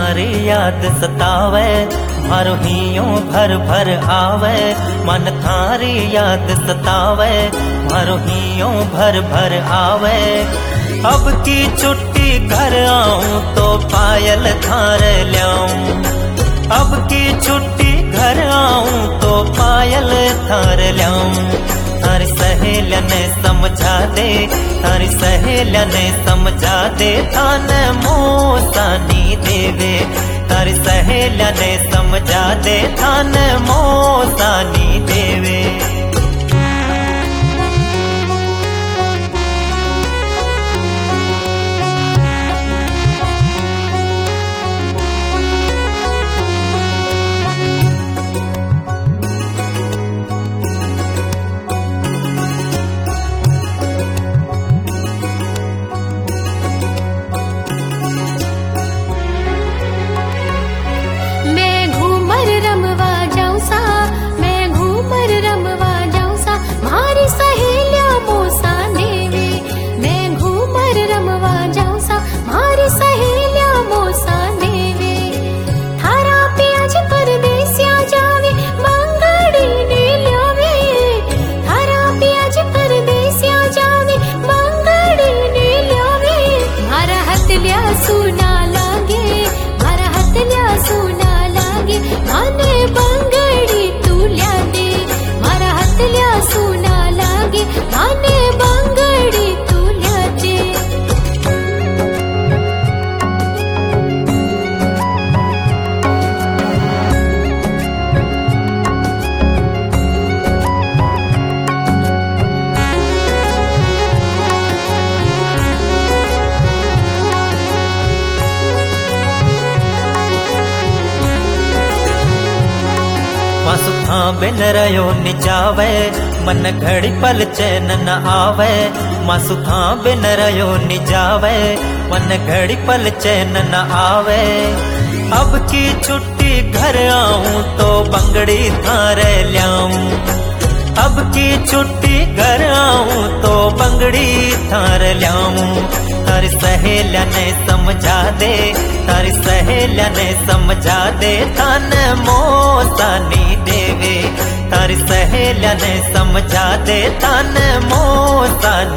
थारी याद सतावे, मारो हियों भर भर आवे। मन थारी याद सतावे, मारो हियों भर भर आवे। अब की छुट्टी घर आऊं तो पायल थार ल्याऊं। अब की छुट्टी घर आऊं तो पायल थार ल्याऊं। थारी सहेलिया ने समझा दे, थारी सहेलिया ने समझा दे, थान मोसानी देवे। थारी सहेलिया ने समझा दे, थान मोसानी देवे। सुखा बिन रयो निजावे, मन घड़ी पल चैन न आवे। माँ सुखा बिन रयो निजावे, मन घड़ी पल चैन न आवे। अब की छुट्टी घर आऊं तो बंगड़ी थारे ल्याऊं। अब की छुट्टी घर आऊं तो बंगड़ी थार ल्याऊं। तारी सहेलिया ने समझा दे, तारी सहेलिया ने समझा दे, थान मोसानी देवे। तारी सहेलिया ने समझा दे, थान मोसानी